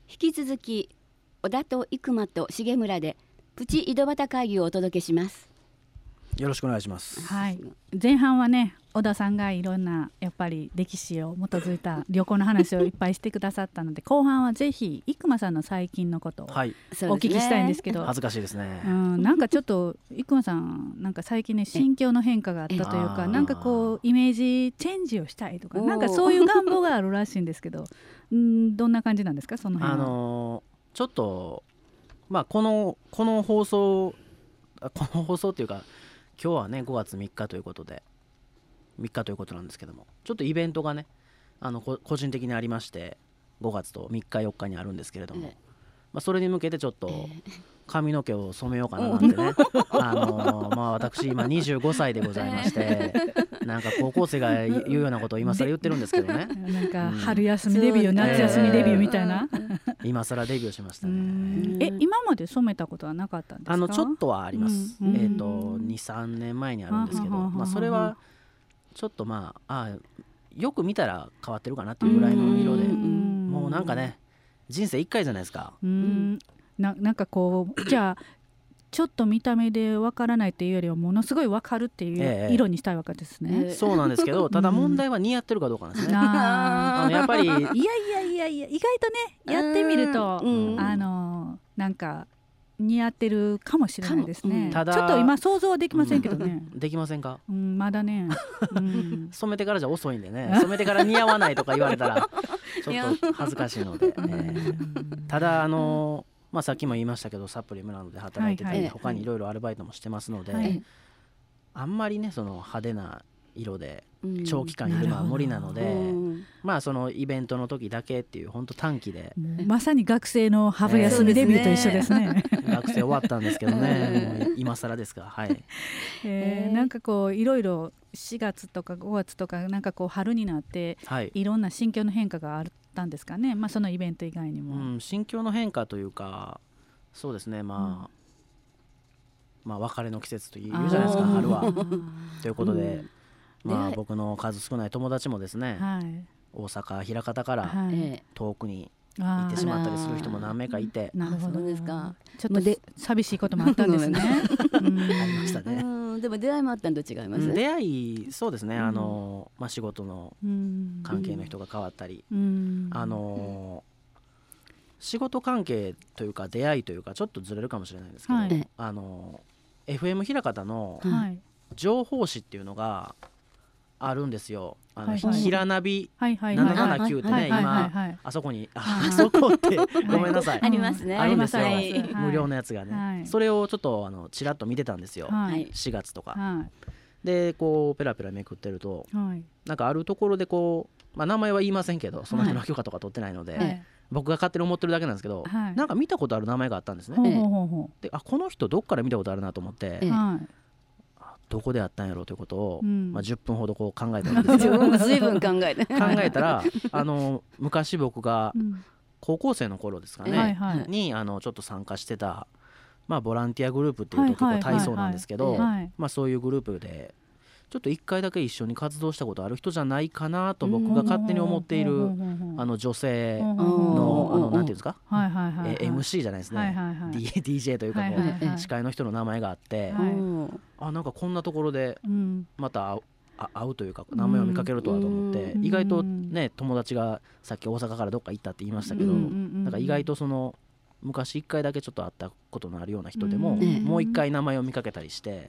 引き続き小田と生間と重村でプチ井戸端会議をお届けします。 よろしくお願いします。 はい、前半はね小田さんがいろんなやっぱり歴史を基づいた旅行の話をいっぱいしてくださったので後半はぜひ生間さんの最近のことをお聞きしたいんですけど、 恥ずかしいですね。 なんかちょっと生間さんなんか最近ね心境の変化があったというかなんかこうイメージチェンジをしたいとかなんかそういう願望があるらしいんですけどどんな感じなんですかその辺は。 ちょっとまあこの放送っていうか今日はね5月3日ということで3日ということなんですけどもちょっとイベントがね個人的にありまして5月と3日4日にあるんですけれども、それに向けてちょっと髪の毛を染めようかななんてね私今25歳でございましてなんか高校生が言うようなことを今更言ってるんですけどねなんか春休みデビュー、夏休みデビューみたいな、 今更デビューしましたね。 今まで染めたことはなかったんですか？ ちょっとはあります。2、3年前にあるんですけど、それはちょっとよく見たら変わってるかなっていうぐらいの色で、もうなんかね人生1回じゃないですか。 なんかこうじゃあちょっと見た目でわからないっていうよりはものすごいわかるっていう色にしたいわけですね。 そうなんですけどただ問題は似合ってるかどうかなんですね。やっぱりいや意外とねやってみると、なんか似合ってるかもしれないですね。ちょっと今想像はできませんけどね。 できませんか？ まだね、 染めてからじゃ遅いんでね染めてから似合わないとか言われたらちょっと恥ずかしいので、たださっきも言いましたけどサプリメなどで働いてたり、他にいろいろアルバイトもしてますので、あんまりねその派手な色で長期間いるのは無理なので、そのイベントの時だけっていう本当短期でまさに学生の春休みデビューと一緒ですね。 学生終わったんですけどねもう今更ですが、 なんかこういろいろ4月とか5月とかなんかこう春になって、いろんな心境の変化があったんですかね。そのイベント以外にも、 心境の変化というかそうですね別れの季節というじゃないですか春はということで、僕の数少ない友達もですね、大阪枚方から遠くに行ってしまったりする人も何名かいて、 なるほどですか。 ちょっと寂しいこともあったんですね。 ありましたね。 でも出会いもあったんと違います？ 出会いそうですね、仕事の関係の人が変わったり、仕事関係というか出会いというかちょっとずれるかもしれないんですけど、FM 枚方の情報誌っていうのがあるんですよ。ひらナビ779ってね今あそこにあそこってごめんなさいありますね。 あるんですよ無料のやつがね。それをちょっとちらっと見てたんですよ4月とかでこうペラペラめくってるとなんかあるところでこう名前は言いませんけどその人の許可とか取ってないので僕が勝手に思ってるだけなんですけどなんか見たことある名前があったんですね。でこの人どっから見たことあるなと思ってどこであったんやろうということを10分ほどこう考えたんですよ。 随分考えたら昔僕が高校生の頃ですかねにちょっと参加してたボランティアグループっていうと結構体操なんですけどそういうグループでちょっと1回だけ一緒に活動したことある人じゃないかなと僕が勝手に思っている女性のなんていうんですか MC じゃないですね DJ というか司会の人の名前があってなんかこんなところでまた会うというか名前を見かけるとはと思って意外とね友達がさっき大阪からどっか行ったって言いましたけどなんか意外とその昔1回だけちょっと会ったことのあるような人でももう1回名前を見かけたりして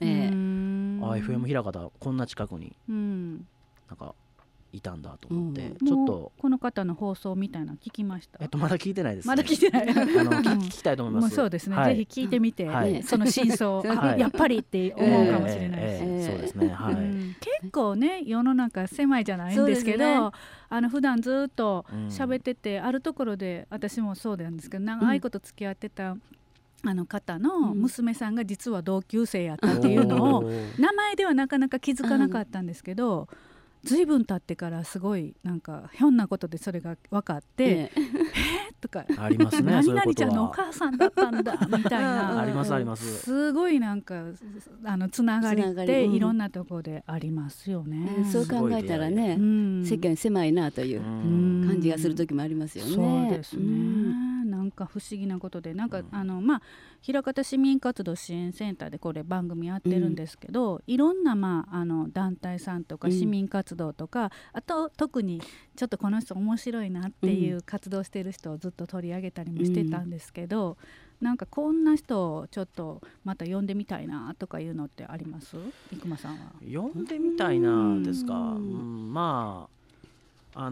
FM 枚方こんな近くになんかいたんだと思ってちょっとこの方の放送みたいなの聞きました？ まだ聞いてないですね。 まだ聞いてない聞きたいと思います。 そうですね、ぜひ聞いてみてその真相やっぱりって思うかもしれないし、 そうですね、 結構ね世の中狭いじゃないんですけど普段ずっと喋っててあるところで私もそうなんですけど長いこと付き合ってた方の娘さんが実は同級生やったっていうのを名前ではなかなか気づかなかったんですけど随分経ってからすごいなんかひょんなことでそれが分かってとかありますね。 何々ちゃんのお母さんだったんだみたいなありますあります。 すごいなんかつながりっていろんなところでありますよね。 そう考えたらね世間狭いなという感じがする時もありますよね。 そうですね。ななんか不思議なことでなんか、まあ枚方市民活動支援センターでこれ番組やってるんですけど、いろんな、まあ、団体さんとか市民活動とか、あと特にちょっとこの人面白いなっていう活動してる人をずっと取り上げたりもしてたんですけど、なんかこんな人をちょっとまた呼んでみたいなとかいうのってあります？生間さんは。 呼んでみたいなですか。まあ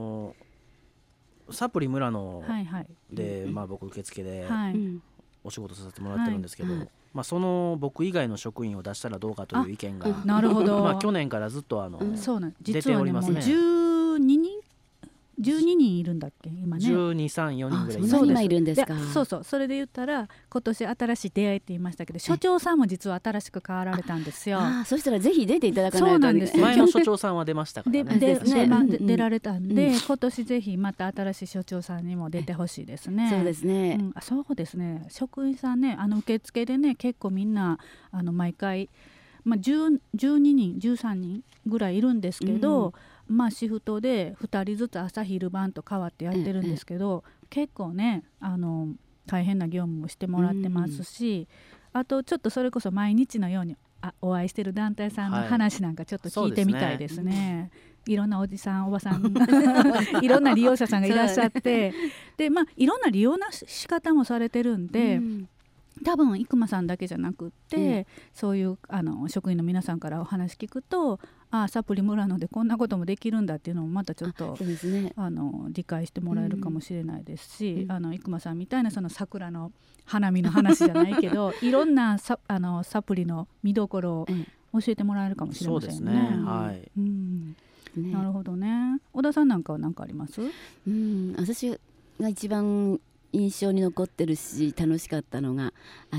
サプリ村野で、まあ、僕受付でお仕事させてもらってるんですけど、まあ、その僕以外の職員を出したらどうかという意見がなるほど、 まあ、去年からずっと出ておりますね。 12人いるんだっけ今ね。 12、3、4人ぐらい今いるんですか。 そうそれで言ったら今年新しい出会いって言いましたけど、所長さんも実は新しく変わられたんですよ。 そしたらぜひ出ていただかないと。 そうなんですよ。 前の所長さんは出ましたからね。 出られたんで、今年ぜひまた新しい所長さんにも出てほしいですね。 そうですね、 そうですね。職員さんね、受付でね結構みんな毎回、まあ、12人13人ぐらいいるんですけど、まあ、シフトで2人ずつ朝昼晩と変わってやってるんですけど、結構ね大変な業務もしてもらってますし、あとちょっとそれこそ毎日のようにお会いしてる団体さんの話なんかちょっと聞いてみたいですね。いろんなおじさんおばさんいろんな利用者さんがいらっしゃってで、まあ、いろんな利用の仕方もされてるんで、多分生間さんだけじゃなくって、そういう職員の皆さんからお話聞くと、サプリ村野でこんなこともできるんだっていうのもまたちょっと、理解してもらえるかもしれないですし、生間さんみたいなその桜の花見の話じゃないけどいろんなサプリの見どころを教えてもらえるかもしれませんね。 そうですね、はい、 なるほどね。小田さんなんかは何かあります？ 私が一番印象に残ってるし楽しかったのが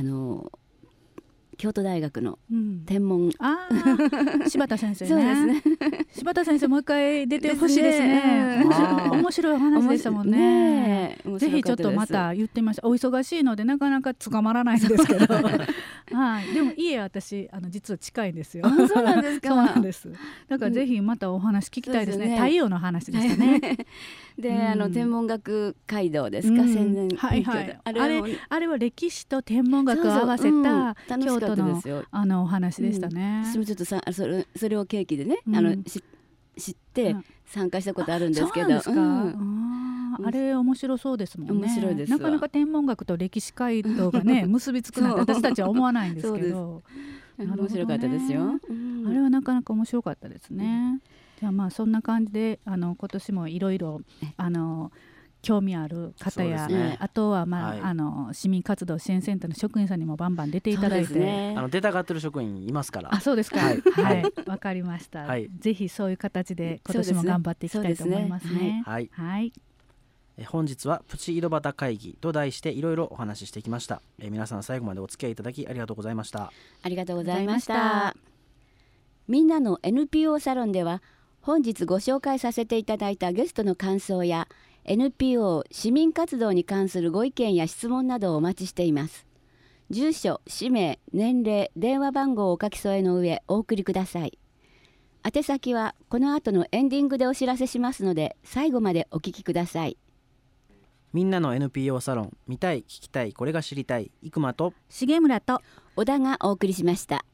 京都大学の天文、 柴田先生ね。 そうですね。 柴田先生もう一回出てほしいですね。面白いお話でしたもんね。ぜひちょっとまた言ってみました。お忙しいのでなかなか捕まらないんですけどでも家私実は近いんですよ。 そうなんですか。 そうなんです。だからぜひまたお話聞きたいですね。太陽の話でしたね。 で天文学街道ですか、宣伝あれは歴史と天文学を合わせた京都のお話でしたね。 私もちょっとそれを契機でね知って参加したことあるんですけど。 そうなんですか。あれ面白そうですもんね。 面白いです。 なかなか天文学と歴史街道がね結びつくなんて私たちは思わないんですけど面白かったですよ。 あれはなかなか面白かったですね。じゃあまあそんな感じで今年もいろいろ興味ある方や、あとは市民活動支援センターの職員さんにもバンバン出ていただいて、 出たがってる職員いますから。 そうですか。わかりました。ぜひそういう形で今年も頑張っていきたいと思いますね。 本日はプチ井戸端会議と題していろいろお話ししてきました。皆さん最後までお付き合いいただきありがとうございました。 ありがとうございました。みんなの NPO サロンでは本日ご紹介させていただいたゲストの感想や NPO 市民活動に関するご意見や質問などをお待ちしています。住所、氏名、年齢、電話番号をお書き添えの上お送りください。宛先はこの後のエンディングでお知らせしますので最後までお聞きください。 みんなの NPO サロン、見たい聞きたいこれが知りたい、生間と重村と小田がお送りしました。